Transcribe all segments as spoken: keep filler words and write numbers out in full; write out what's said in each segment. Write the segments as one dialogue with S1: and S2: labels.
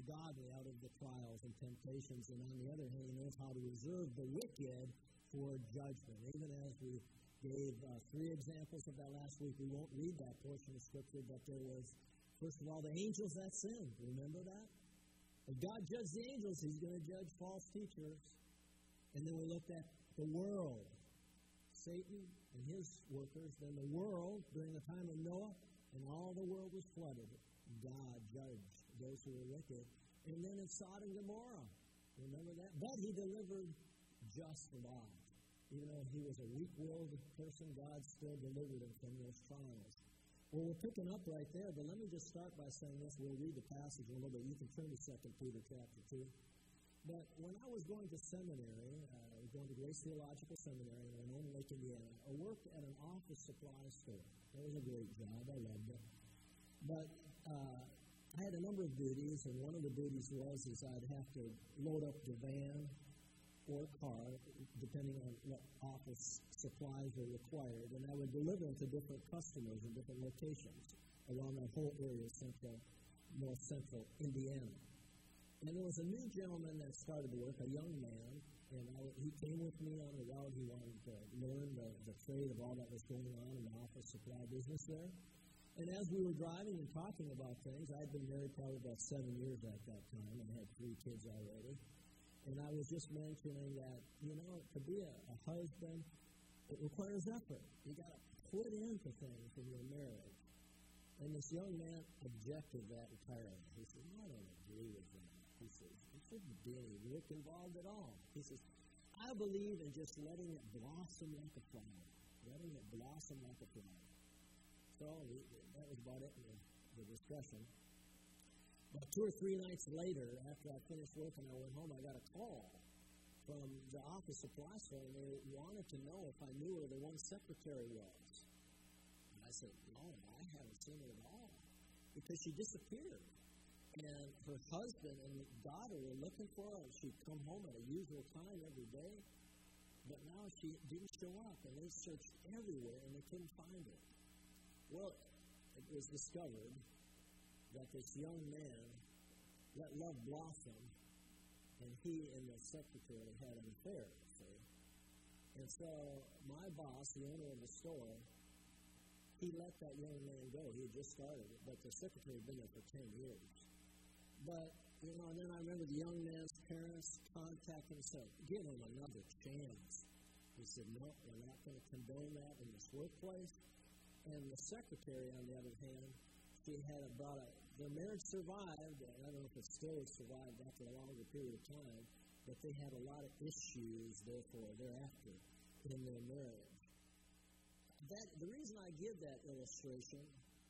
S1: godly out of the trials and temptations, and on the other hand, he knows how to reserve the wicked for judgment. Even as we gave uh, three examples of that last week, we won't read that portion of Scripture, but there was, first of all, the angels that sinned. Remember that? If God judged the angels, he's going to judge false teachers. And then we looked at the world, Satan and his workers, then the world during the time of Noah, and all the world was flooded. God judged those who were wicked. And then in Sodom and Gomorrah, remember that? But he delivered just Lot. Even though he was a weak-willed person, God still delivered him from those trials. Well, we're picking up right there, but let me just start by saying this. We'll read the passage a little bit. You can turn to Second Peter chapter two. But when I was going to seminary, uh, I was going to Grace Theological Seminary in Winona Lake, Indiana, I worked at an office supply store. That was a great job. I loved it. But uh, I had a number of duties, and one of the duties was is I'd have to load up the van or car, depending on what office supplies were required, and I would deliver them to different customers in different locations around that whole area, central, north central Indiana. And there was a new gentleman that started to work, a young man, and I, he came with me on the route. He wanted to learn the, the trade of all that was going on in the office supply business there. And as we were driving and talking about things, I had been married probably about seven years at that time and had three kids already. And I was just mentioning that, you know, to be a, a husband, it requires effort. You got to put into things in your marriage. And this young man objected that entirely. He said, I don't agree with that. He says, there shouldn't be any work involved at all. He says, I believe in just letting it blossom like a flower. Letting it blossom like a flower. So we, that was about it in the, the discussion. But two or three nights later, after I finished work and I went home, I got a call from the office supply store, and they wanted to know if I knew where the one secretary was. And I said, no, I haven't seen her at all, because she disappeared. And her husband and daughter were looking for her, and she'd come home at a usual time every day. But now she didn't show up, and they searched everywhere, and they couldn't find her. Well, it was discovered that this young man let love blossom, and he and the secretary had an affair, see? And so my boss, the owner of the store, he let that young man go. He had just started it, but the secretary had been there for ten years. But, you know, and then I remember the young man's parents contacted him and said, give him another chance. He said, no, we're not going to condone that in this workplace. And the secretary, on the other hand, she had about a, their marriage survived, and I don't know if it still survived after a longer period of time, but they had a lot of issues, therefore, thereafter, in their marriage. That, the reason I give that illustration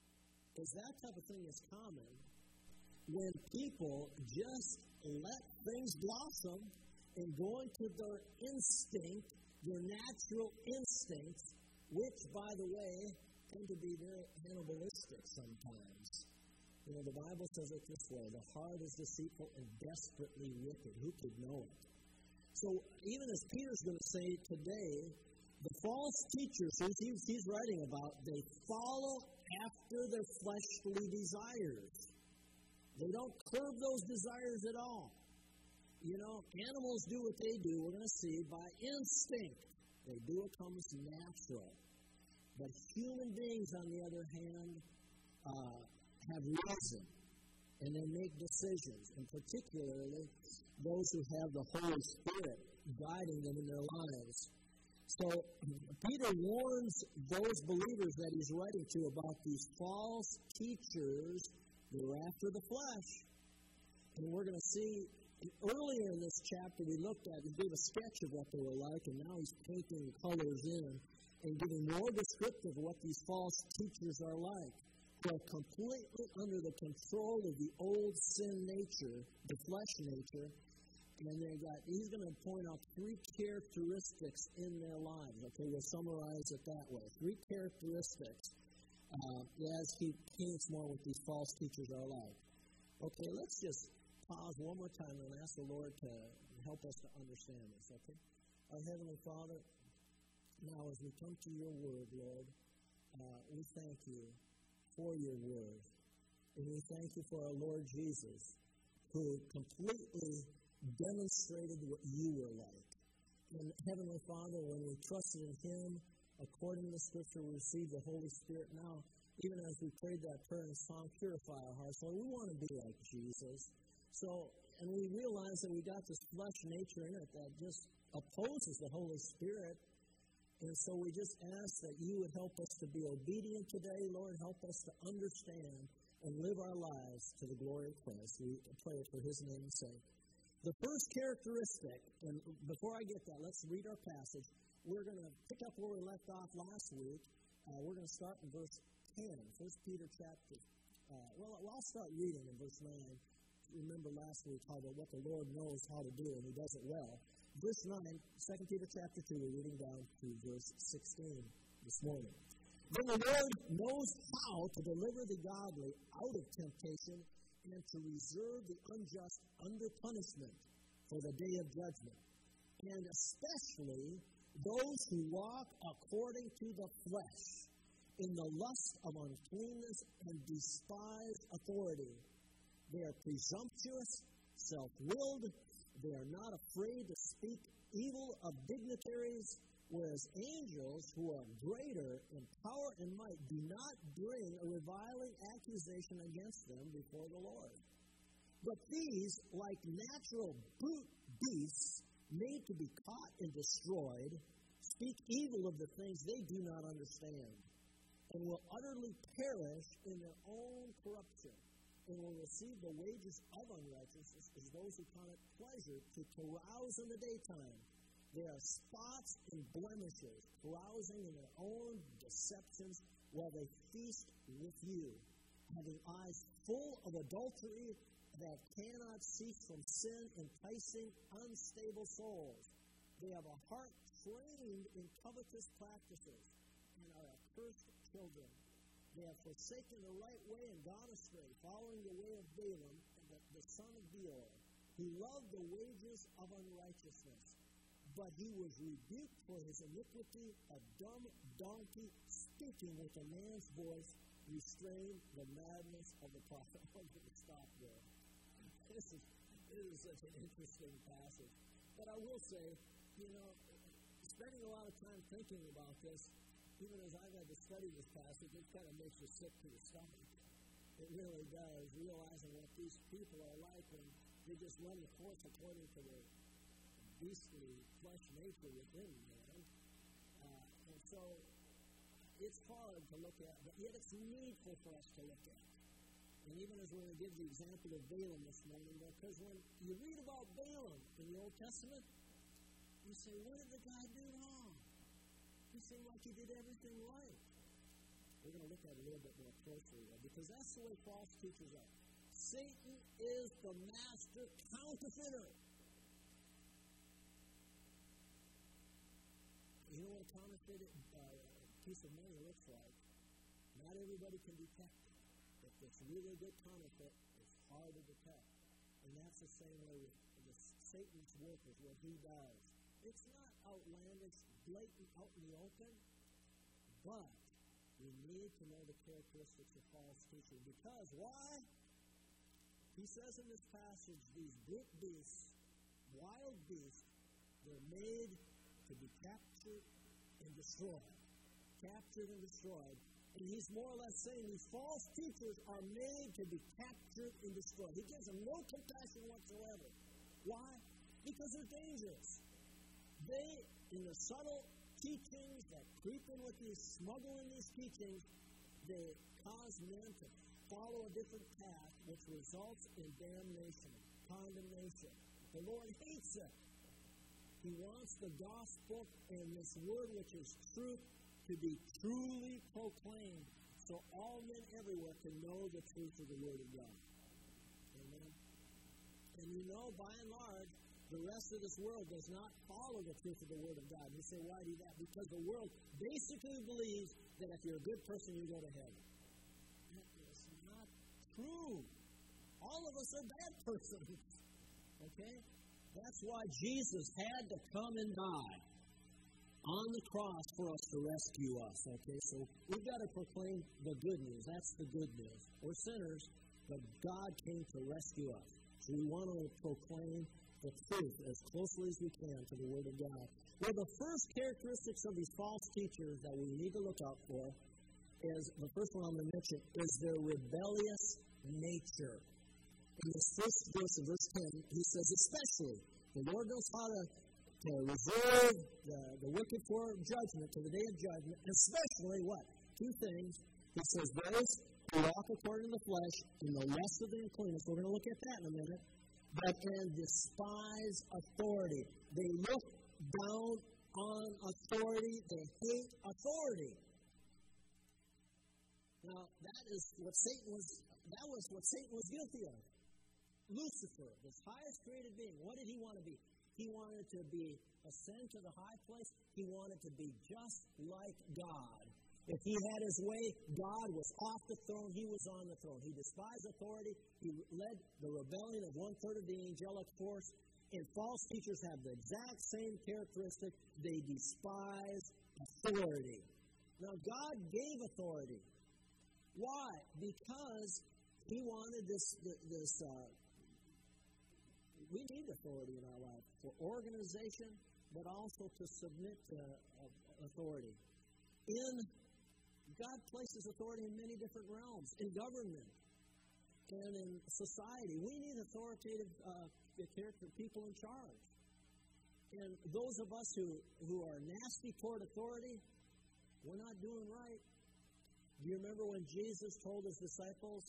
S1: is that type of thing is common when people just let things blossom and go into their instinct, their natural instincts, which, by the way, tend to be very animalistic sometimes. You know, the Bible says it this way, the heart is deceitful and desperately wicked. Who could know it? So even as Peter's going to say today, the false teachers who he's, he's writing about, they follow after their fleshly desires. They don't curb those desires at all. You know, animals do what they do, we're going to see, by instinct. They do what comes natural. But human beings, on the other hand, uh, have reason, and they make decisions, and particularly those who have the Holy Spirit guiding them in their lives. So Peter warns those believers that he's writing to about these false teachers that are after the flesh. And we're going to see, earlier in this chapter we looked at, he gave a sketch of what they were like, and now he's painting colors in and giving more descriptive of what these false teachers are like. They're completely under the control of the old sin nature, the flesh nature, and they got, he's going to point out three characteristics in their lives. Okay, we'll summarize it that way. Three characteristics uh, as he paints more what these false teachers are like. Okay, let's just pause one more time and ask the Lord to help us to understand this, okay? Our Heavenly Father, now as we come to your word, Lord, uh, we thank you for your word. And we thank you for our Lord Jesus, who completely demonstrated what you were like. And Heavenly Father, when we trusted in Him, according to the Scripture, we received the Holy Spirit. Now, even as we prayed that prayer in song, purify our hearts. Lord, we want to be like Jesus. So, and we realize that we got this flesh nature in it that just opposes the Holy Spirit. And so we just ask that you would help us to be obedient today, Lord. Help us to understand and live our lives to the glory of Christ. We pray for His name's sake. The first characteristic, and before I get that, let's read our passage. We're going to pick up where we left off last week. Uh, we're going to start in verse ten, First Peter chapter. Uh, well, I'll start reading in verse nine. Remember last week how the, what the Lord knows how to do, and He does it well. Verse nine, Second Peter chapter two, we're reading down to verse sixteen this morning. Then the Lord knows how to deliver the godly out of temptation and to reserve the unjust under punishment for the day of judgment, and especially those who walk according to the flesh, in the lust of uncleanness and despise authority. They are presumptuous, self-willed. They are not afraid to speak evil of dignitaries, whereas angels who are greater in power and might do not bring a reviling accusation against them before the Lord. But these, like natural brute beasts, made to be caught and destroyed, speak evil of the things they do not understand, and will utterly perish in their own corruption, and will receive the wages of unrighteousness as those who count it pleasure to carouse in the daytime. They are spots and blemishes, carousing in their own deceptions while they feast with you, having eyes full of adultery that cannot cease from sin, enticing unstable souls. They have a heart trained in covetous practices and are accursed children. They have forsaken the right way and gone astray, following the way of Balaam, the, the son of Beor, who loved the wages of unrighteousness. But he was rebuked for his iniquity. A dumb donkey speaking with a man's voice restrained the madness of the prophet. I'm going to stop there. This is, this is such an interesting passage. But I will say, you know, spending a lot of time thinking about this, even as I've had to study this passage, it kind of makes you sick to the stomach. It really does, realizing what these people are like when they just run the course according to their beastly flesh nature within man. Uh, and so it's hard to look at, but yet it's needful for us to look at. And even as we're going to give the example of Balaam this morning, because when you read about Balaam in the Old Testament, you say, what did the guy do wrong? He seemed like he did everything right. We're going to look at it a little bit more closely, though, because that's the way false teachers are. Satan is the master counterfeiter. You know what a counterfeit uh, piece of money looks like? Not everybody can detect it. If it's really a good counterfeit, it's hard to detect. And that's the same way with, with Satan's work is what he does. It's not outlandish, blatant, out in the open, but we need to know the characteristics of false teaching. Because why? He says in this passage, these brute beasts, wild beasts, they're made to be captured and destroyed. Captured and destroyed. And he's more or less saying these false teachers are made to be captured and destroyed. He gives them no compassion whatsoever. Why? Because they're dangerous. They, in the subtle teachings that creep in with these, smuggle in these teachings, they cause men to follow a different path, which results in damnation, condemnation. The Lord hates it. He wants the gospel and this word, which is truth, to be truly proclaimed, so all men everywhere can know the truth of the Word of God. Amen. And you know, by and large, the rest of this world does not follow the truth of the Word of God. You say, why do that? Because the world basically believes that if you're a good person, you go to heaven. That is not true. All of us are bad persons. Okay? That's why Jesus had to come and die on the cross for us to rescue us. Okay? So we've got to proclaim the good news. That's the good news. We're sinners, but God came to rescue us. We want to proclaim the truth as closely as we can to the Word of God. Well, the first characteristics of these false teachers that we need to look out for is, the first one I'm going to mention, is their rebellious nature. In this first verse, of verse ten, he says, especially, the Lord knows how to, to reserve the, the wicked for judgment, to the day of judgment, especially what? Two things. He says, those who walk according to the flesh in the lust of the uncleanness. We're going to look at that in a minute. But and despise authority. They look down on authority. They hate authority. Now, that is what Satan was, that was what Satan was guilty of. Lucifer, this highest created being, what did he want to be? He wanted to be ascend to the high place. He wanted to be just like God. If he had his way, God was off the throne. He was on the throne. He despised authority. He led the rebellion of one-third of the angelic force. And false teachers have the exact same characteristic. They despise authority. Now, God gave authority. Why? Because he wanted this, this uh, we need authority in our life for organization, but also to submit to uh, authority. In God places authority in many different realms, in government and in society. We need authoritative uh, character, people in charge. And those of us who, who are nasty toward authority, we're not doing right. Do you remember when Jesus told his disciples,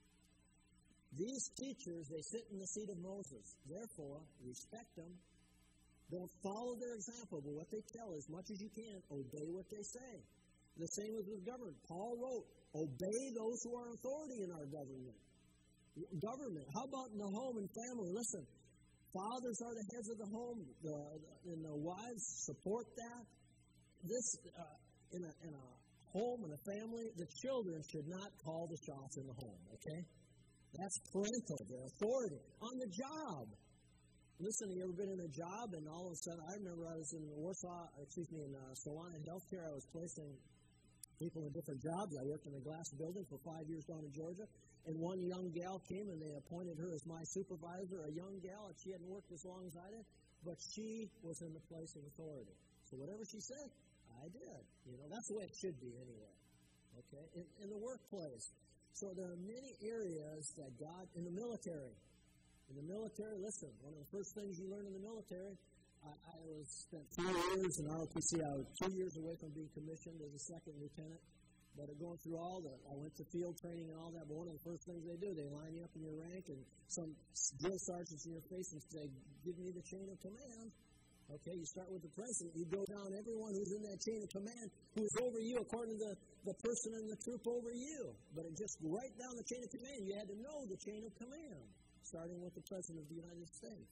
S1: these teachers, they sit in the seat of Moses. Therefore, respect them. Don't follow their example, but what they tell, as much as you can, obey what they say. The same was with government. Paul wrote, obey those who are authority in our government. Government. How about in the home and family? Listen, fathers are the heads of the home, the, and the wives support that. This, uh, in, a, in a home and a family, the children should not call the shots in the home, okay? That's parental, their authority. On the job. Listen, you ever been in a job and all of a sudden, I remember I was in Warsaw, excuse me, in uh, Solana Healthcare, I was placing people in different jobs. I worked in a glass building for five years down in Georgia, and one young gal came and they appointed her as my supervisor, a young gal, and she hadn't worked as long as I did, but she was in the place of authority. So whatever she said, I did. You know, that's the way it should be anyway. Okay? In, in the workplace. So there are many areas that God, in the military, in the military, listen, one of the first things you learn in the military, I, I was spent three years in R O T C. I was two years away from being commissioned as a second lieutenant. But going through all that, I went to field training and all that. But one of the first things they do, they line you up in your rank, and some drill sergeants in your face and say, "Give me the chain of command." Okay, you start with the president. You go down everyone who's in that chain of command, who's over you according to the, the person in the troop over you. But it just right down the chain of command. You had to know the chain of command, starting with the President of the United States.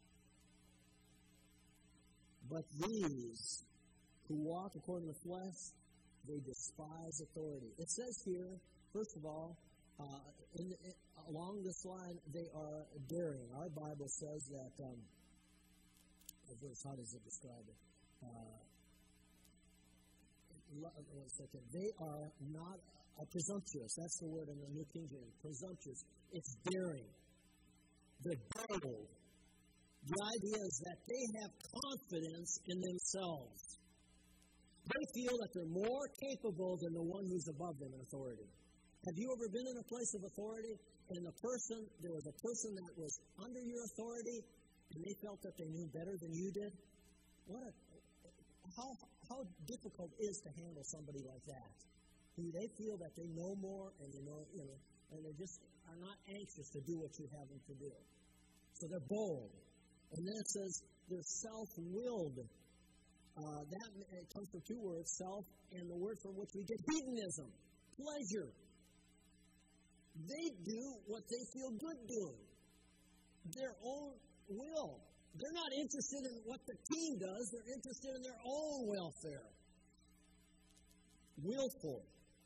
S1: But these who walk according to the flesh, they despise authority. It says here, first of all, uh, in the, in, along this line, they are daring. Our Bible says that, um, how does it describe it? Uh, one second. They are not uh, presumptuous. That's the word in the New King James. Presumptuous. It's daring. They're bold. The idea is that they have confidence in themselves. They feel that they're more capable than the one who's above them in authority. Have you ever been in a place of authority and the person, there was a person that was under your authority and they felt that they knew better than you did? What a, how, how difficult it is to handle somebody like that. Who they feel that they know more and they know, you know, and they just are not anxious to do what you have them to do. So they're bold. And then it says they're self-willed. Uh, that it comes from two words, self, and the word from which we get hedonism, pleasure. They do what they feel good doing. Their own will. They're not interested in what the team does. They're interested in their own welfare. Willful.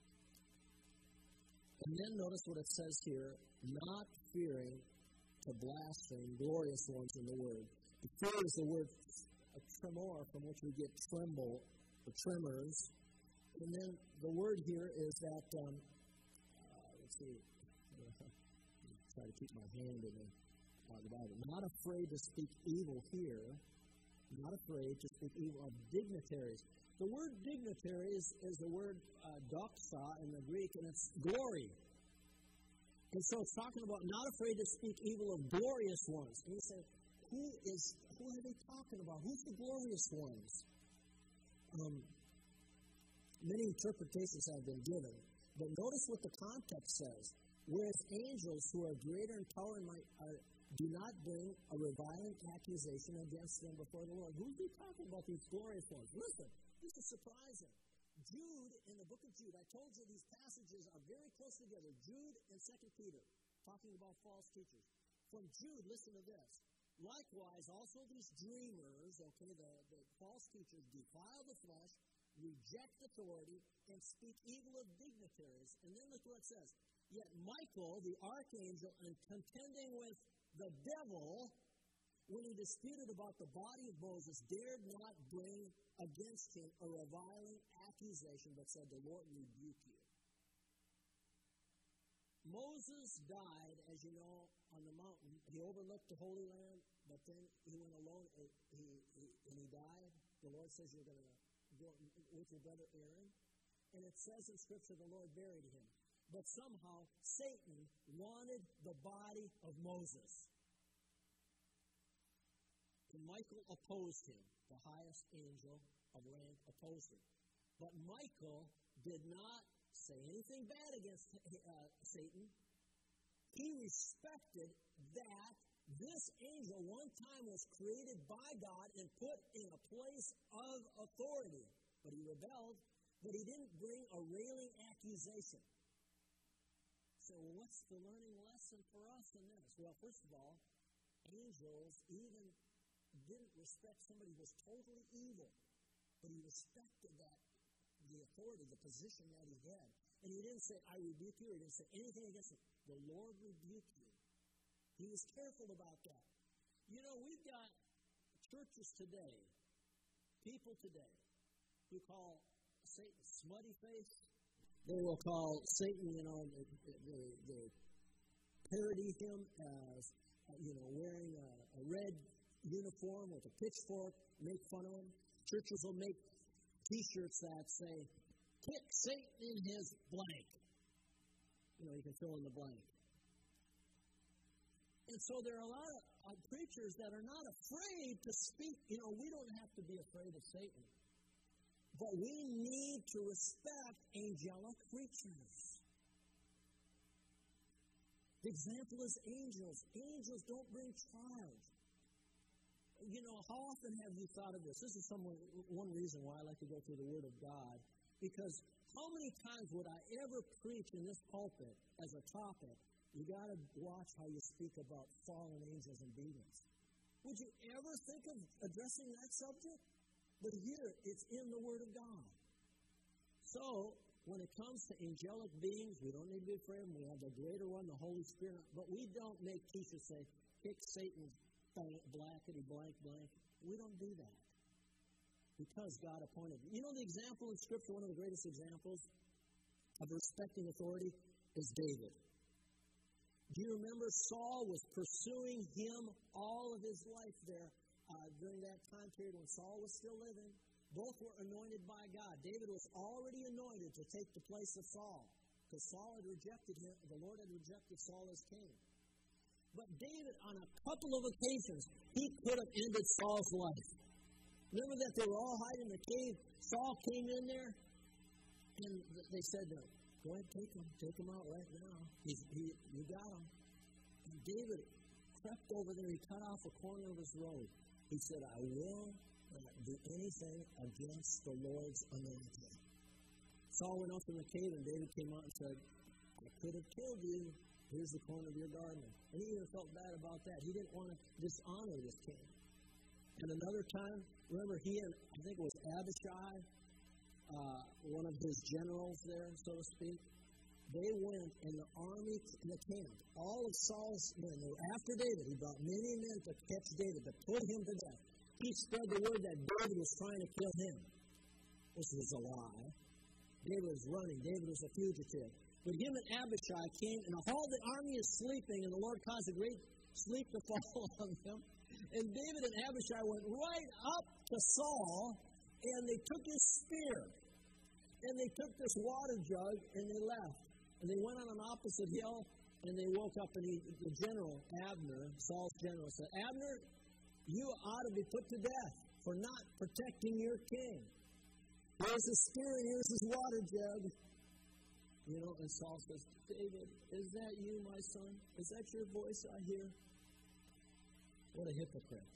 S1: And then notice what it says here, not fearing to blaspheme glorious ones in the word. The fear is the word a tremor, from which we get tremble, the tremors. And then the word here is that, um, uh, let's see, try to keep my hand in the, uh, Bible. Not afraid to speak evil here. Not afraid to speak evil of dignitaries. The word dignitaries is the word uh, doxa in the Greek, and it's glory. And so it's talking about not afraid to speak evil of glorious ones. And you say, who is who are they talking about? Who's the glorious ones? Um, many interpretations have been given, but notice what the context says. Whereas angels who are greater in power and might are, do not bring a reviling accusation against them before the Lord. Who's he talking about, these glorious ones? Listen, this is surprising. Jude, in the book of Jude, I told you these passages are very close together. Jude and Second Peter, talking about false teachers. From Jude, listen to this. Likewise, also these dreamers, okay, the, the false teachers, defile the flesh, reject authority, and speak evil of dignitaries. And then look what it says. Yet Michael, the archangel, in contending with the devil, when he disputed about the body of Moses, dared not bring against him a reviling accusation, but said, the Lord rebuke you. Moses died, as you know, on the mountain. He overlooked the Holy Land, but then he went alone and he, he, and he died. The Lord says you're going to go with your brother Aaron. And it says in Scripture the Lord buried him. But somehow Satan wanted the body of Moses. And Michael opposed him. The highest angel of rank opposed him. But Michael did not say anything bad against uh, Satan. He respected that this angel one time was created by God and put in a place of authority. But he rebelled, but he didn't bring a railing accusation. So what's the learning lesson for us in this? Well, first of all, angels even didn't respect somebody who was totally evil, but he respected that, the authority, the position that he had. And he didn't say, I rebuke you, or he didn't say anything against it. The Lord rebuke you. He was careful about that. You know, we've got churches today, people today, who call Satan smutty face. They will call Satan, you know, they, they, they parody him as, you know, wearing a, a red uniform with a pitchfork, make fun of him. Churches will make T-shirts that say, kick Satan in his blank. You know, you can fill in the blank. And so there are a lot of uh, preachers that are not afraid to speak. You know, we don't have to be afraid of Satan. But we need to respect angelic creatures. The example is angels. Angels don't bring trials. You know, how often have you thought of this? This is someone, one reason why I like to go through the Word of God. Because how many times would I ever preach in this pulpit as a topic? You got to watch how you speak about fallen angels and demons. Would you ever think of addressing that subject? But here, it's in the Word of God. So, when it comes to angelic beings, we don't need to be afraid of them. We have the greater one, the Holy Spirit. But we don't make teachers say, kick Satan's blackety blank blank. We don't do that. Because God appointed. You know the example in Scripture, one of the greatest examples of respecting authority is David. Do you remember Saul was pursuing him all of his life there uh, during that time period when Saul was still living? Both were anointed by God. David was already anointed to take the place of Saul because Saul had rejected him. The Lord had rejected Saul as king. But David, on a couple of occasions, he could have ended Saul's life. Remember that they were all hiding in the cave. Saul came in there, and they said to him, go ahead, take him. Take him out right now. He's, he, you got him. And David crept over there. He cut off a corner of his robe. He said, I will not do anything against the Lord's anointed. Saul went up in the cave, and David came out and said, I could have killed you. Here's the corner of your garment. And he even felt bad about that. He didn't want to dishonor this king. And another time, remember, he and, I think it was Abishai, uh, one of his generals there, so to speak, they went in the army, in the camp. All of Saul's men, they were after David. He brought many men to catch David, to put him to death. He spread the word that David was trying to kill him. This was a lie. David was running. David was a fugitive. But him and Abishai came, and all the army is sleeping, and the Lord caused a great sleep to fall on them. And David and Abishai went right up to Saul, and they took his spear. And they took this water jug, and they left. And they went on an opposite hill, and they woke up, and he, the general, Abner, Saul's general, said, Abner, you ought to be put to death for not protecting your king. Here's his spear, and here's his water jug. You know, and Saul says, David, is that you, my son? Is that your voice I hear? What a hypocrite.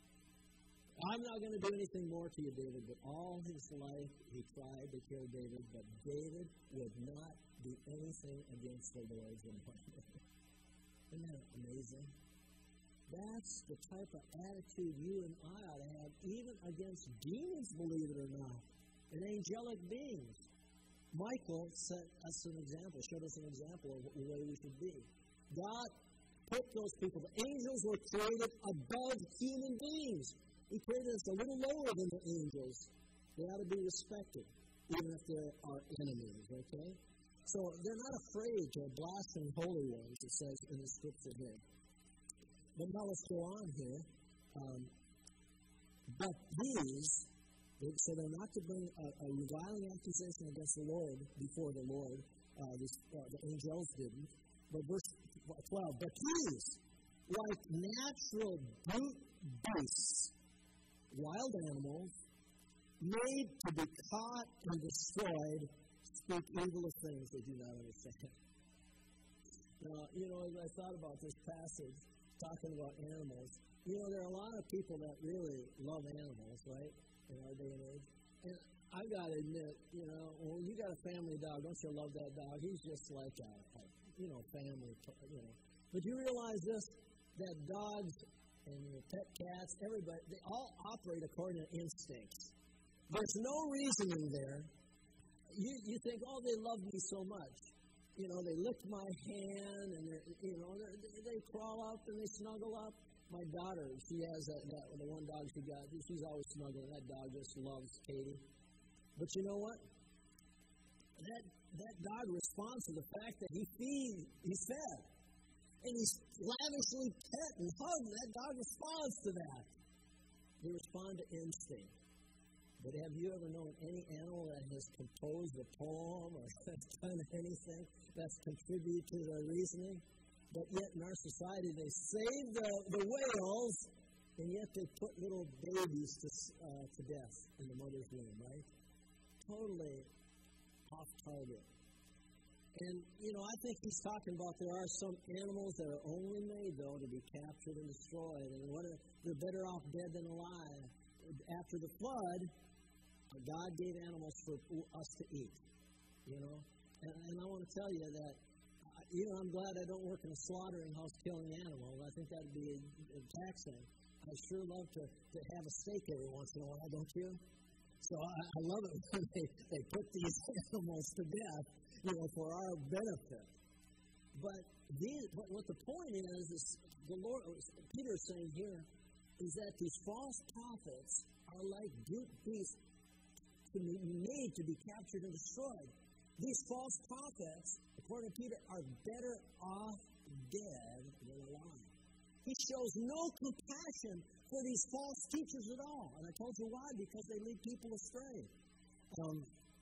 S1: I'm not going to do anything more to you, David, but all his life he tried to kill David, but David would not do anything against the Lord's anointed. Isn't that amazing? That's the type of attitude you and I ought to have, even against demons, believe it or not, and angelic beings. Michael set us an example, showed us an example of the way we should be. God put those people, the angels were created above human beings. He created us a little lower than the angels. They ought to be respected, even if they're our enemies, okay? So they're not afraid to blaspheme holy ones, it says in the scripture here. But now let's go on here. Um, but these, so they're not to bring a, a reviling accusation against the Lord before the Lord. Uh, this, uh, the angels didn't. But verse twelve, but these, like natural brute beasts, wild animals, made to be caught and destroyed, speak evil of things they do not understand. Now, you know, as I thought about this passage, talking about animals, you know, there are a lot of people that really love animals, right, in our day and age. And I've got to admit, you know, when you got a family dog, don't you love that dog? He's just like a, a you know, family, you know. But you realize this, that dogs and your pet cats, everybody, they all operate according to instincts. There's no reasoning there. You you think, oh, they love me so much. You know, they lick my hand, and, you know, they, they crawl up and they snuggle up. My daughter, she has that, that, the one dog she got, she's always snuggling. That dog just loves Katie. But you know what? That that dog responds to the fact that he feeds, he's fed. And he's lavishly pet and hugged. That dog responds to that. They respond to instinct. But have you ever known any animal that has composed a poem or done anything that's contributed to their reasoning? But yet in our society they save the, the whales, and yet they put little babies to, uh, to death in the mother's womb, right? Totally off target. And, you know, I think he's talking about there are some animals that are only made, though, to be captured and destroyed. And what are, they're better off dead than alive. After the flood, God gave animals for us to eat, you know. And, and I want to tell you that, you know, I'm glad I don't work in a slaughtering house killing animals. I think that would be taxing. I sure love to, to have a steak every once in a while, don't you? So I, I love it when they, they put these animals to death, you know, for our benefit. But these, what, what the point is, is the Lord, Peter is saying here, is that these false prophets are like brute beasts to be made to be captured and destroyed. These false prophets, according to Peter, are better off dead than alive. He shows no compassion for these false teachers at all. And I told you why, because they lead people astray. Um,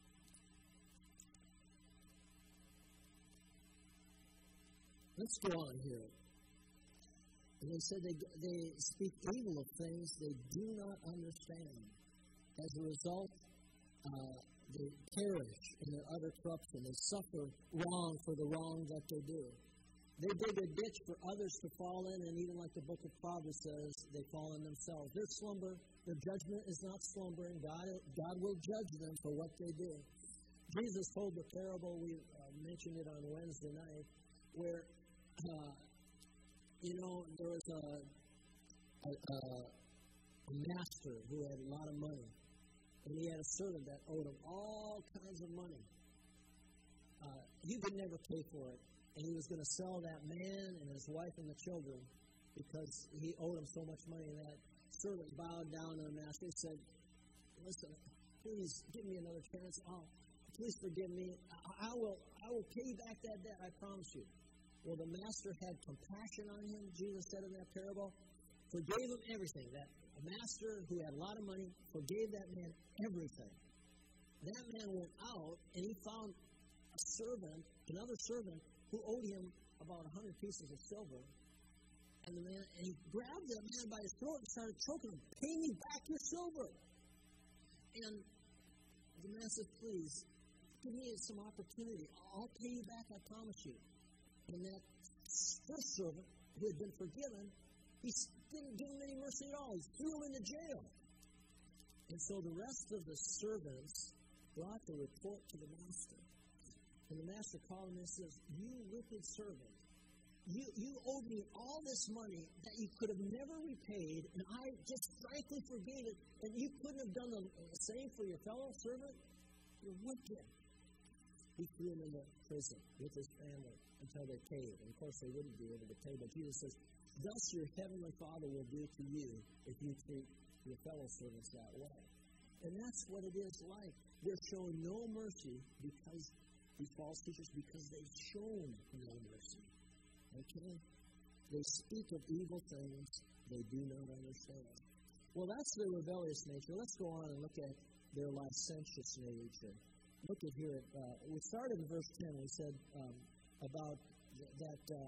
S1: let's go on here. And they said they, they speak evil of things they do not understand. As a result, uh, they perish in their utter corruption. They suffer wrong for the wrong that they do. They dig a ditch for others to fall in, and even like the book of Proverbs says, they fall in themselves. Their slumber, their judgment is not slumbering. God, God will judge them for what they do. Jesus told the parable, we uh, mentioned it on Wednesday night, where, uh, you know, there was a, a, a, a master who had a lot of money, and he had a servant that owed him all kinds of money. Uh, he could never pay for it. And he was going to sell that man and his wife and the children because he owed him so much money. And that servant bowed down to the master and said, listen, please give me another chance. Oh, please forgive me. I, I will I will pay back that debt, I promise you. Well, the master had compassion on him, Jesus said in that parable, forgave him everything. That a master who had a lot of money forgave that man everything. That man went out and he found a servant, another servant, who owed him about a hundred pieces of silver. And the man, and he grabbed that man by his throat and started choking him. Pay me back your silver. And the man said, please, give me some opportunity. I'll pay you back, I promise you. And that first servant, who had been forgiven, he didn't give him any mercy at all. He threw him into jail. And so the rest of the servants brought the report to the master. And the master called him and says, you wicked servant, you, you owed me all this money that you could have never repaid, and I just frankly forgave it, and you couldn't have done the same for your fellow servant? You're wicked. He threw him into prison with his family until they paid. And of course, they wouldn't be able to pay. But Jesus says, thus your heavenly Father will do to you if you treat your fellow servants that way. And that's what it is like. They're showing no mercy because these false teachers, because they've shown no mercy. Okay? They speak of evil things they do not understand. Well, that's their rebellious nature. Let's go on and look at their licentious nature. Look at here. Uh, we started in verse ten. We said um, about th- that uh,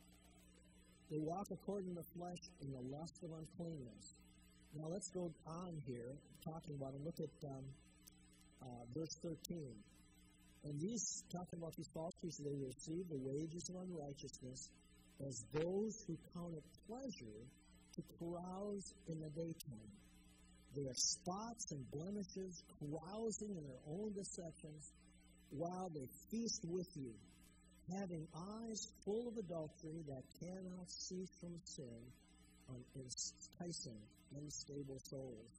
S1: they walk according to the flesh in the lust of uncleanness. Now let's go on here, talking about it. Look at um, uh, verse thirteen. And these, talking about these false teachers, they receive the wages of unrighteousness as those who count it pleasure to carouse in the daytime. They are spots and blemishes, carousing in their own deceptions, while they feast with you, having eyes full of adultery that cannot cease from sin, on enticing unstable souls.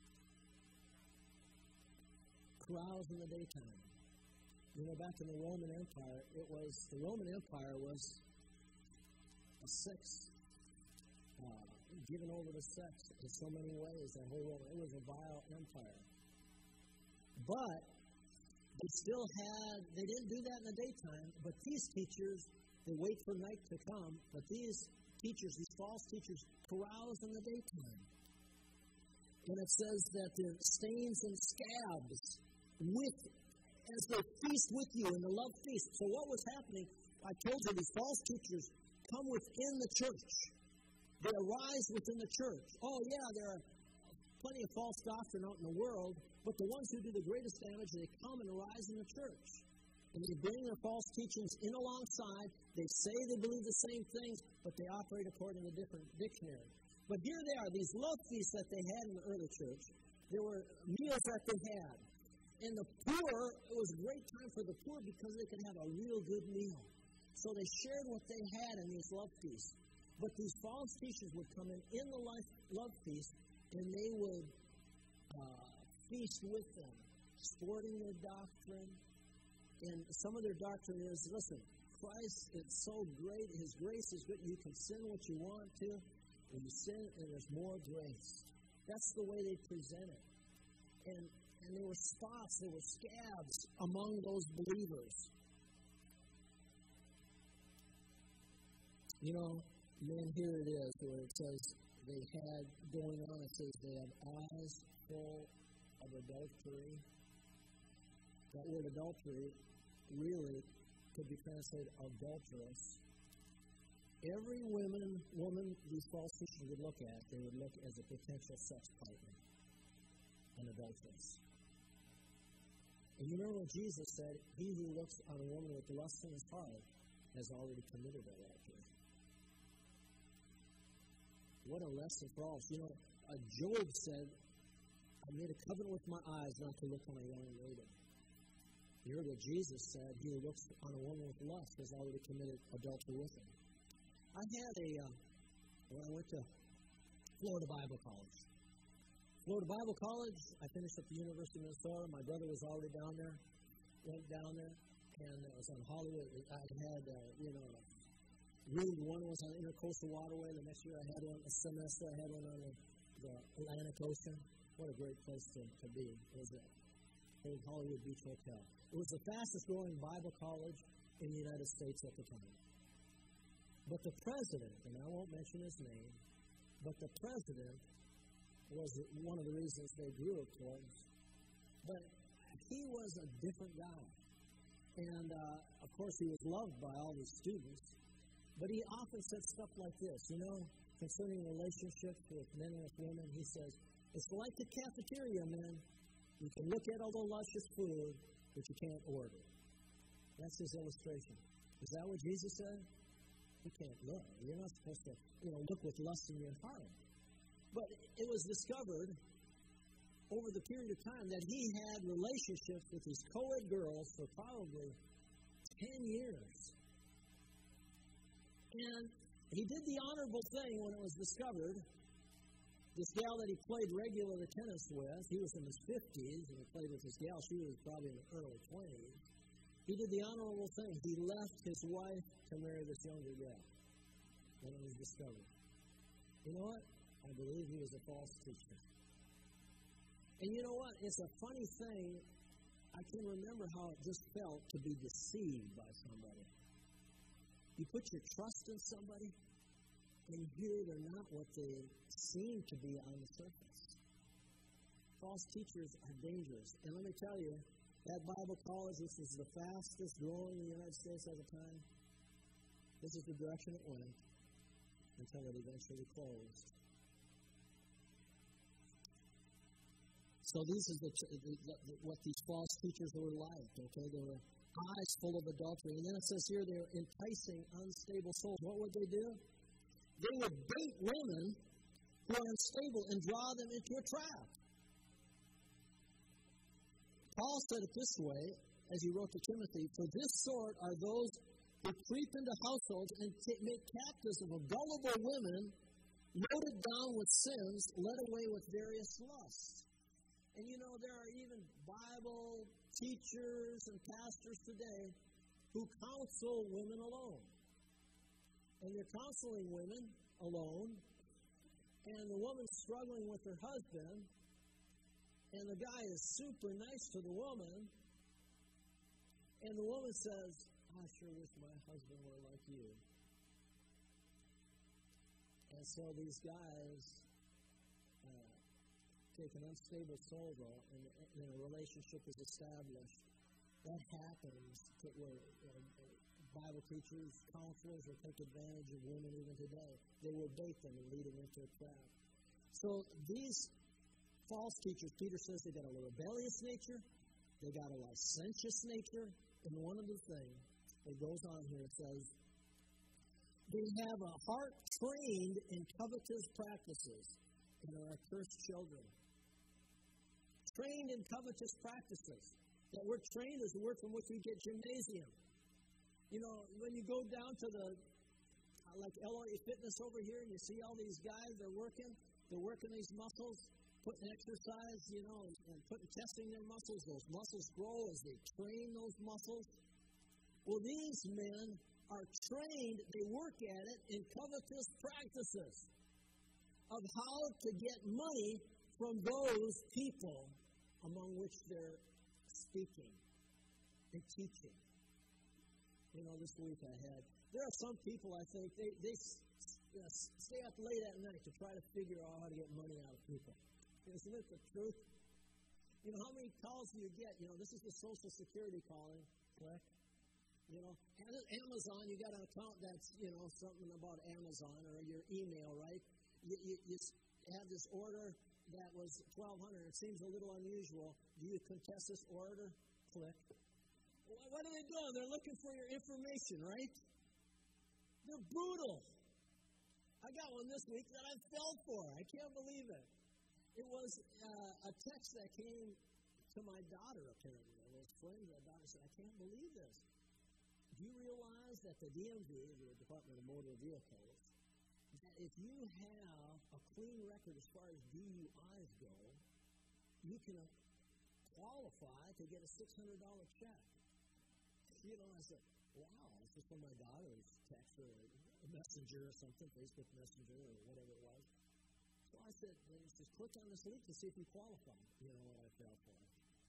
S1: Carouse in the daytime. You know, back in the Roman Empire, it was the Roman Empire was a sex. Uh, given over to sex in so many ways. That whole world, it was a vile empire. But they still had, they didn't do that in the daytime, but these teachers, they wait for night to come, but these teachers, these false teachers, carouse in the daytime. And it says that the stains and scabs with, as they feast with you in the love feast. So what was happening, I told you, these false teachers come within the church. They arise within the church. Oh, yeah, there are plenty of false doctrine out in the world, but the ones who do the greatest damage, they come and arise in the church. And they bring their false teachings in alongside. They say they believe the same things, but they operate according to different dictionaries. But here they are, these love feasts that they had in the early church. There were meals that they had. And the poor, it was a great time for the poor because they could have a real good meal. So they shared what they had in these love feasts. But these false teachers would come in in the life, love feast, and they would uh, feast with them, sporting their doctrine. And some of their doctrine is, listen, Christ is so great, His grace is great, you can sin what you want to, and you sin, and there's more grace. That's the way they present it. And, and there were spots, there were scabs among those believers. You know, then here it is where it says they had going on, it says they had eyes full of adultery. That word adultery really could be translated adulterous. Every woman, woman these false teachers would look at, they would look as a potential sex partner, an adulteress. And you remember what Jesus said, he who looks on a woman with lust in his heart has already committed adultery. What a lesson for all. You know, uh, Job said, I made a covenant with my eyes not to look on a young lady. You heard what Jesus said, he who looks on a woman with lust has already committed adultery with him. I had a, uh, when I went to Florida Bible College. Florida Bible College, I finished at the University of Minnesota. My brother was already down there, went down there, and it was on Hollywood. I had, uh, you know, room one was on the Intercoastal Waterway. The next year I had one, a semester I had one on the, the Atlantic Ocean. What a great place to, to be. It was the old Hollywood Beach Hotel. It was the fastest growing Bible college in the United States at the time. But the president, and I won't mention his name, but the president was one of the reasons they grew, of course. But he was a different guy. And, uh, of course, he was loved by all his students. But he often said stuff like this, you know, concerning relationships with men and with women. He says, it's like the cafeteria, men. You can look at all the luscious food, but you can't order. That's his illustration. Is that what Jesus said? You can't look. You're not supposed to, you know, look with lust in your heart. But it was discovered over the period of time that he had relationships with these co-ed girls for probably ten years. And he did the honorable thing when it was discovered. This gal that he played regular tennis with, he was in his fifties, and he played with this gal. She was probably in her early twenties. He did the honorable thing. He left his wife to marry this younger gal when it was discovered. You know what? I believe he was a false teacher. And you know what? It's a funny thing. I can remember how it just felt to be deceived by somebody. You put your trust in somebody, and here they're not what they seem to be on the surface. False teachers are dangerous. And let me tell you, that Bible college, this was the fastest growing in the United States at the time. This is the direction it went until it eventually closed. So this is the, the, the, what these false teachers were like. Okay, they were eyes full of adultery. And then it says here they were enticing unstable souls. What would they do? They would bait women who are unstable and draw them into a trap. Paul said it this way, as he wrote to Timothy, for this sort are those who creep into households and t- make captives of gullible women, loaded down with sins, led away with various lusts. And you know, there are even Bible teachers and pastors today who counsel women alone. And they're counseling women alone, and the woman's struggling with her husband, and the guy is super nice to the woman, and the woman says, I sure wish my husband were like you. And so these guys uh, take an unstable soul, though, and, and a relationship is established. That happens to where you know, Bible teachers, counselors will take advantage of women even today. They will bait them and lead them into a trap. So these false teachers, Peter says they got a rebellious nature, they got a licentious nature, and one of the things that goes on here says they have a heart trained in covetous practices and are accursed children. Trained in covetous practices. That word trained is the word from which we get gymnasium. You know, when you go down to the, uh, like L R A Fitness over here, and you see all these guys, they're working, they're working these muscles, putting exercise, you know, and, and putting, testing their muscles. Those muscles grow as they train those muscles. Well, these men are trained, they work at it in covetous practices of how to get money from those people among which they're speaking and teaching. You know, this week I had, there are some people, I think, they, they you know, stay up late at night to try to figure out how to get money out of people. Isn't it the truth? You know, how many calls do you get? You know, this is the Social Security calling. Click. You know, Amazon, you got an account that's, you know, something about Amazon or your email, right? You, you, you have this order that was twelve hundred dollars. It seems a little unusual. Do you contest this order? Click. What are they doing? They're looking for your information, right? They're brutal. I got one this week that I fell for. I can't believe it. It was uh, a text that came to my daughter, apparently. It was friends. My daughter said, I can't believe this. Do you realize that the D M V, the Department of Motor Vehicles, that if you have a clean record as far as D U Is go, you can qualify to get a six hundred dollars check? You know, I said, wow, this is from my daughter's text or a messenger or something, Facebook Messenger or whatever it was. So I said, well, just click on this link to see if you qualify. You know what I fell for.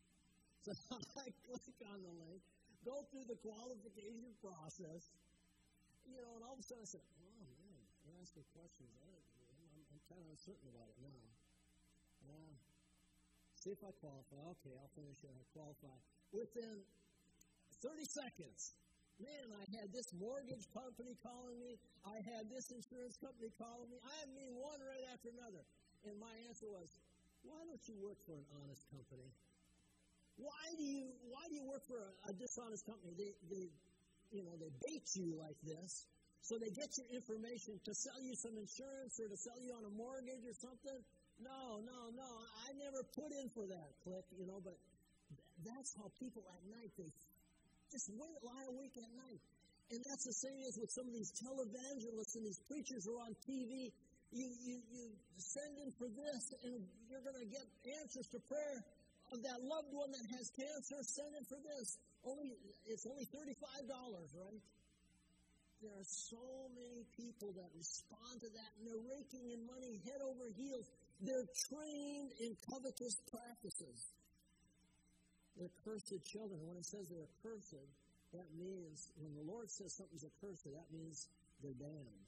S1: So I click on the link, go through the qualification process. you know, and all of a sudden I said, oh, man, you're asking questions. I don't, I'm, I'm kind of uncertain about it now. Uh, see if I qualify. Okay, I'll finish it. I qualify. Within thirty seconds, man, I had this mortgage company calling me. I had this insurance company calling me. I mean, one right after another. And my answer was, why don't you work for an honest company? Why do you Why do you work for a, a dishonest company? They, they, you know, they bait you like this, so they get your information to sell you some insurance or to sell you on a mortgage or something. No, no, no. I never put in for that. Click, you know. But that's how people at night they just wait, lie awake at night. And that's the same as with some of these televangelists and these preachers who are on T V. You, you, you send in for this, and you're going to get answers to prayer of that loved one that has cancer. Send in for this. Only it's only thirty-five dollars, right? There are so many people that respond to that, and they're raking in money head over heels. They're trained in covetous practices. They're cursed children. When it says they're cursed, that means when the Lord says something's accursed, that means they're damned.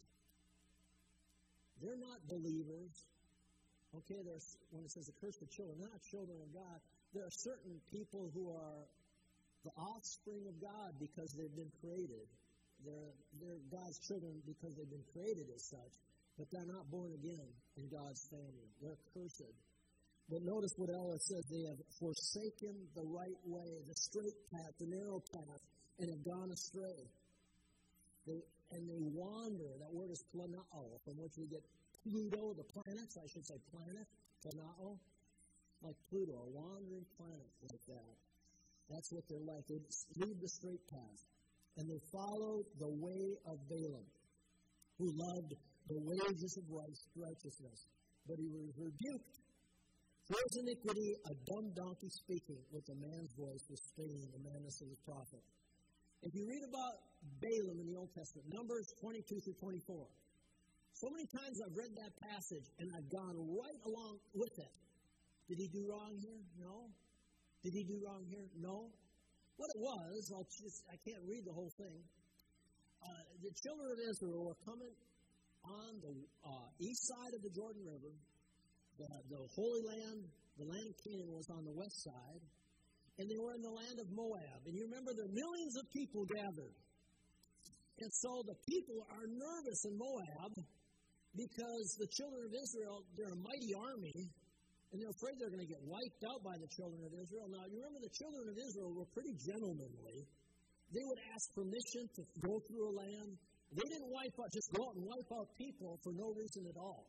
S1: They're not believers. Okay, there's, when it says accursed children, they're not children of God. There are certain people who are the offspring of God because they've been created. They're, they're God's children because they've been created as such, but they're not born again in God's family. They're cursed. But notice what Ella says. They have forsaken the right way, the straight path, the narrow path, and have gone astray. They, and they wander. That word is planao, from which we get Pluto, the planets, I should say planet, planao, like Pluto, a wandering planet like that. That's what they're like. They leave the straight path. And they follow the way of Balaam, who loved the wages of righteousness. But he was rebuked for his iniquity, a dumb donkey speaking with a man's voice, restraining the madness of the prophet. If you read about Balaam in the Old Testament, Numbers twenty-two through twenty-four, so many times I've read that passage and I've gone right along with it. Did he do wrong here? No. Did he do wrong here? No. What it was, I'll just, I can't read the whole thing. Uh, the children of Israel were coming on the uh, east side of the Jordan River. The, the Holy Land, the land of Canaan, was on the west side. And they were in the land of Moab. And you remember there are millions of people gathered. And so the people are nervous in Moab because the children of Israel, they're a mighty army. And they're afraid they're going to get wiped out by the children of Israel. Now, you remember the children of Israel were pretty gentlemanly. They would ask permission to go through a land. They didn't wipe out, just go out and wipe out people for no reason at all.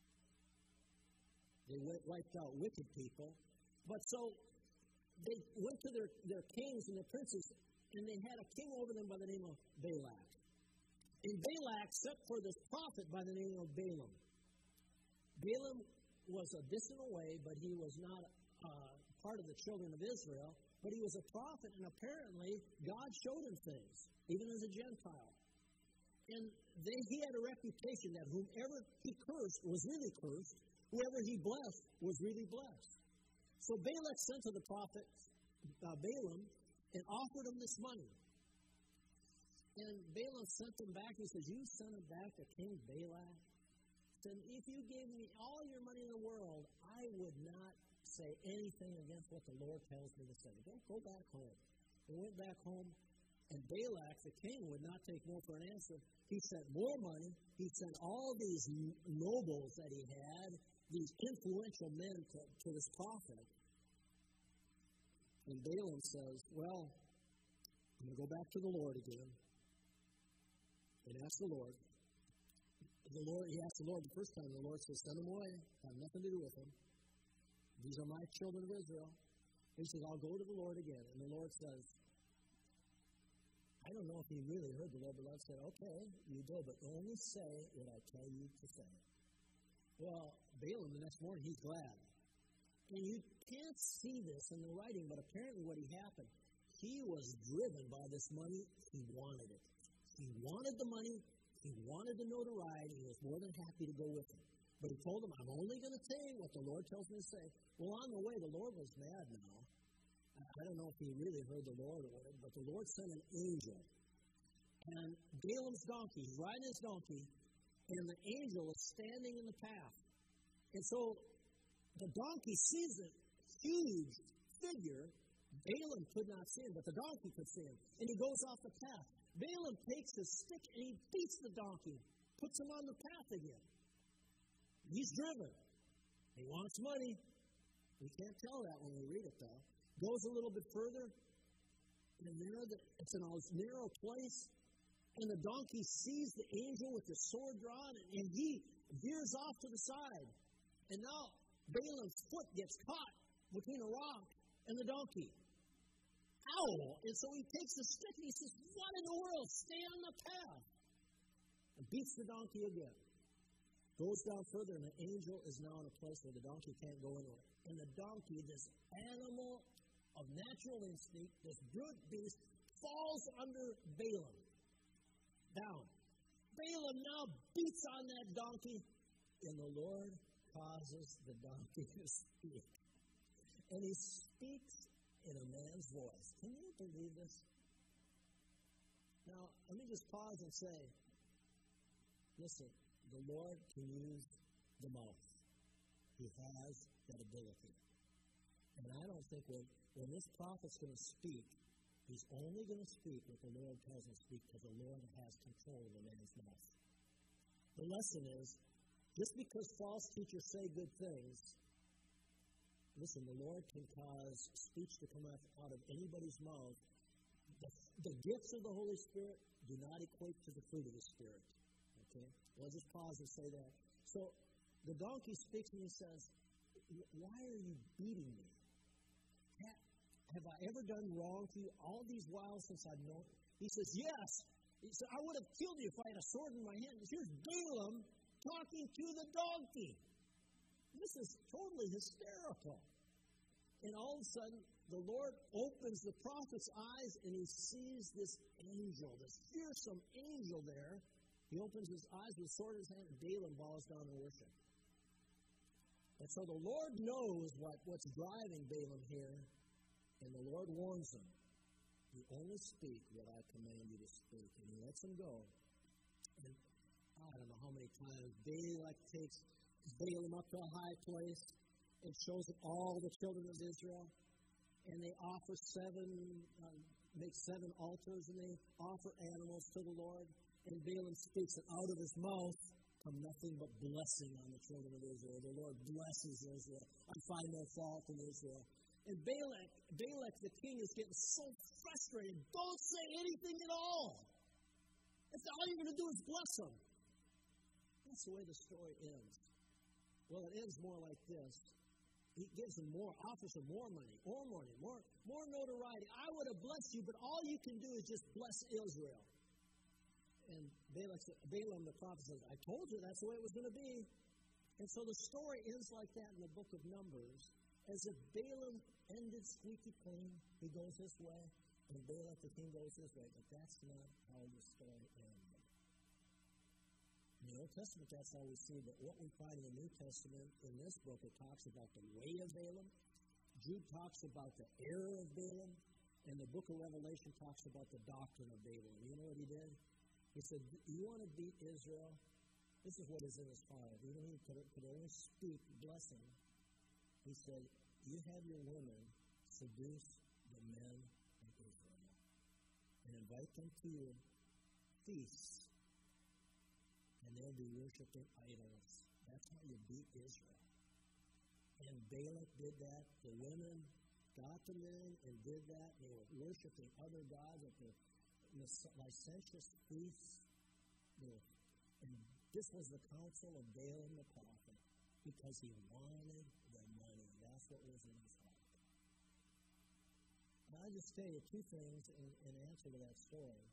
S1: They wiped out wicked people. But so they went to their, their kings and their princes, and they had a king over them by the name of Balak. And Balak sent for this prophet by the name of Balaam. Balaam was a distant away, but he was not uh, part of the children of Israel. But he was a prophet, and apparently God showed him things, even as a Gentile. And they, he had a reputation that whomever he cursed was really cursed, whoever he blessed was really blessed. So Balak sent to the prophet uh, Balaam and offered him this money. And Balaam sent him back. He says, you sent him back to King Balak? Said, if you gave me all your money in the world, I would not say anything against what the Lord tells me to say. Don't go back home. They went back home, and Balak, the king, would not take no for an answer. He sent more money. He sent all these nobles that he had, these influential men to, to this prophet. And Balaam says, well, I'm going to go back to the Lord again and ask the Lord. The Lord, he asked the Lord the first time. The Lord says, send them away. I have nothing to do with them. These are my children of Israel. He says, I'll go to the Lord again. And the Lord says, I don't know if he really heard the Lord, but the Lord said, okay, you go, but only say what I tell you to say. Well, Balaam, the next morning, he's glad. And you can't see this in the writing, but apparently what he happened, he was driven by this money. He wanted it. He wanted the money. He wanted the notoriety. He was more than happy to go with him. But he told him, I'm only going to say what the Lord tells me to say. Well, on the way, the Lord was mad now. I don't know if he really heard the Lord, but the Lord sent an angel. And Balaam's donkey, he's riding his donkey, and the angel is standing in the path. And so the donkey sees a huge figure. Balaam could not see him, but the donkey could see him. And he goes off the path. Balaam takes his stick and he beats the donkey, puts him on the path again. He's driven. He wants money. We can't tell that when we read it, though. Goes a little bit further, and there it's in a narrow place, and the donkey sees the angel with the sword drawn, and he veers off to the side. And now Balaam's foot gets caught between a rock and the donkey. Ow! And so he takes the stick and he says, "What in the world? Stay on the path." And beats the donkey again. Goes down further, and the angel is now in a place where the donkey can't go anywhere. And the donkey, this animal of natural instinct, this brute beast, falls under Balaam. Down. Balaam now beats on that donkey, and the Lord causes the donkey to speak. And he speaks in a man's voice. Can you believe this? Now, let me just pause and say, listen, the Lord can use the mouth. He has that ability. And I don't think when, when this prophet's going to speak, he's only going to speak what the Lord tells him to speak, because the Lord has control of the man's mouth. The lesson is, just because false teachers say good things, listen, the Lord can cause speech to come out of anybody's mouth. The, the gifts of the Holy Spirit do not equate to the fruit of the Spirit. Okay? Well, just pause and say that. So, the donkey speaks and he says, "Why are you beating me? Have I ever done wrong to you all these while since I've known?" He says, "Yes." He said, "I would have killed you if I had a sword in my hand." Here's Balaam talking to the donkey. This is totally hysterical. And all of a sudden, the Lord opens the prophet's eyes and he sees this angel, this fearsome angel there. He opens his eyes with a sword in his hand, and Balaam bows down in worship. And so the Lord knows what, what's driving Balaam here, and the Lord warns him. You only speak what I command you to speak. And he lets him go. And I don't know how many times Balak takes Balaam up to a high place and shows him all the children of Israel. And they offer seven, uh, make seven altars, and they offer animals to the Lord. And Balaam speaks, and out of his mouth come nothing but blessing on the children of Israel. The Lord blesses Israel. I find no fault in Israel. And Balak, Balak the king, is getting so frustrated. Don't say anything at all. That's all you're going to do is bless them. That's the way the story ends. Well, it ends more like this. He gives them more, offers them more money, more money, more, more notoriety. I would have blessed you, but all you can do is just bless Israel. And Balak, Balaam the prophet says, "I told you that's the way it was going to be." And so the story ends like that in the book of Numbers, as if Balaam ended squeaky clean. He goes this way, and Balak the king goes this way. But that's not how the story ends. In the Old Testament, that's how we see. But what we find in the New Testament, in this book, it talks about the way of Balaam. Jude talks about the error of Balaam. And the book of Revelation talks about the doctrine of Balaam. You know what he did? He said, "You want to beat Israel? This is what is in his heart. Even he could, could only speak blessing." He said, "You have your women seduce the men of Israel and invite them to your feasts, and they'll be worshiping idols." That's how you beat Israel. And Balak did that. The women got the men and did that. They were worshiping other gods at the licentious feasts. And this was the counsel of Balaam the prophet, because he wanted the money. That's what was in his heart. And I'll just tell you two things in, in answer to that story.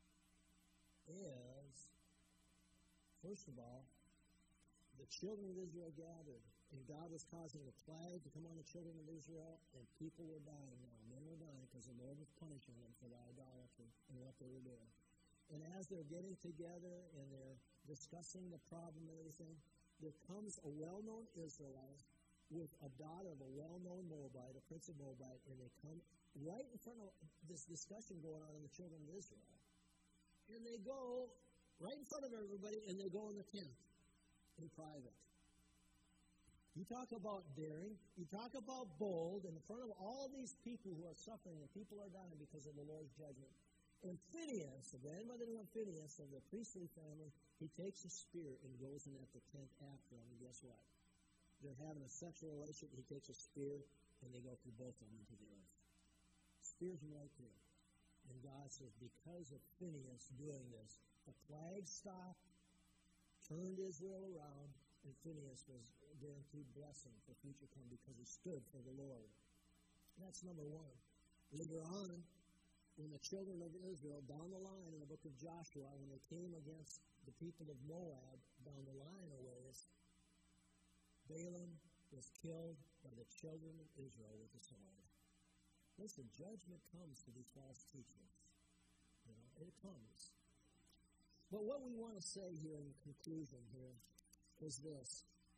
S1: Is, first of all, the children of Israel gathered, and God was causing a plague to come on the children of Israel, and people were dying now. Men were dying because the Lord was punishing them for the idolatry and what they were doing. And as they're getting together and they're discussing the problem and everything, there comes a well-known Israelite with a daughter of a well-known Moabite, a prince of Moabite, and they come right in front of this discussion going on in the children of Israel. and they go right in front of everybody, and they go in the tent in private. You talk about daring. You talk about bold in front of all these people who are suffering, and people are dying because of the Lord's judgment. And Phineas, if anybody knows Phineas of the priestly family, he takes a spear and goes in at the tent after him. And guess what? They're having a sexual relationship. He takes a spear, and they go through both of them into the earth. Spears him right there. And God says, because of Phineas doing this, the plague stopped, turned Israel around, and Phineas was guaranteed blessing for future come because he stood for the Lord. That's number one. Later on, when the children of Israel, down the line in the book of Joshua, when they came against the people of Moab, down the line a ways, Balaam was killed by the children of Israel with the sword. Listen, judgment comes to these false teachers. You know, it comes. But what we want to say here in conclusion here is this.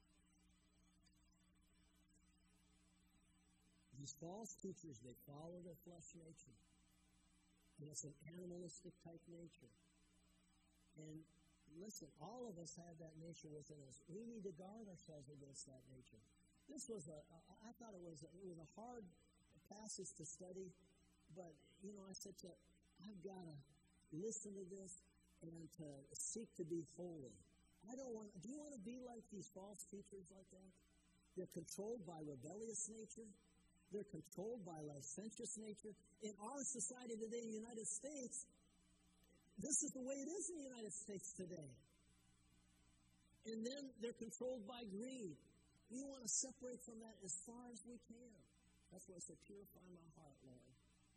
S1: These false teachers, they follow their flesh nature. And it's an animalistic type nature. And listen, all of us have that nature within us. We need to guard ourselves against that nature. This was a, I thought it was a, it was a hard passage to study, but, you know, I said to, I've got to listen to this and to seek to be holy. I don't want, do you want to be like these false teachers like that? They're controlled by rebellious nature. They're controlled by licentious nature. In our society today in the United States, this is the way it is in the United States today. And then they're controlled by greed. We want to separate from that as far as we can. That's why I said, purify my heart, Lord.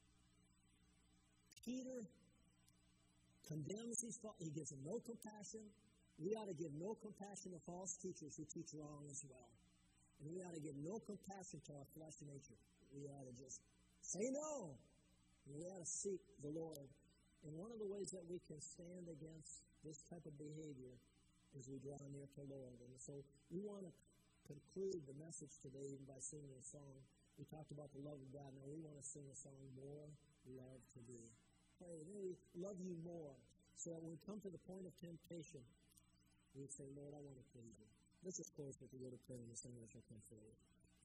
S1: Peter condemns these false, he gives them no compassion. We ought to give no compassion to false teachers who teach wrong as well. And we ought to give no compassion to our flesh nature. We ought to just say no. And we ought to seek the Lord. And one of the ways that we can stand against this type of behavior is we draw near to the Lord. And so we want to conclude the message today even by singing a song. We talked about the love of God. Now we want to sing a song, More Love to Thee. Pray, may we love you more. So that when we come to the point of temptation, we say, Lord, I want to please you. Let's just close with the word of prayer and the singers shall come forward.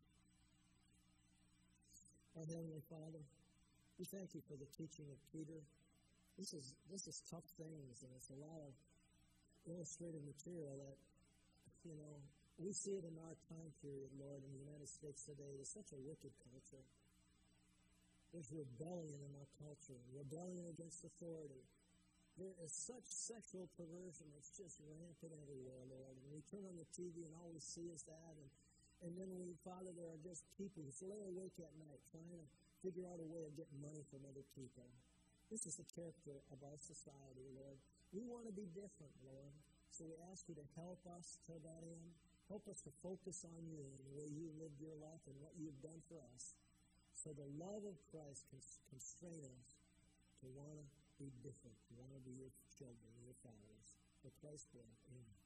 S1: Our Heavenly Father, we thank you for the teaching of Peter. This is this is tough things, and it's a lot of illustrative material that, you know, we see it in our time period, Lord, in the United States today. It's such a wicked culture. There's rebellion in our culture, rebellion against authority. There is such sexual perversion that's just rampant everywhere, Lord. And we turn on the T V and all we see is that. And, and then we, Father, there are just people who lay awake at night trying to figure out a way of getting money from other people. This is the character of our society, Lord. We want to be different, Lord. So we ask you to help us to that end. Help us to focus on you and the way you lived your life and what you've done for us. So the love of Christ can constrain us to want to be different, to want to be your children, your followers. For Christ's will, amen.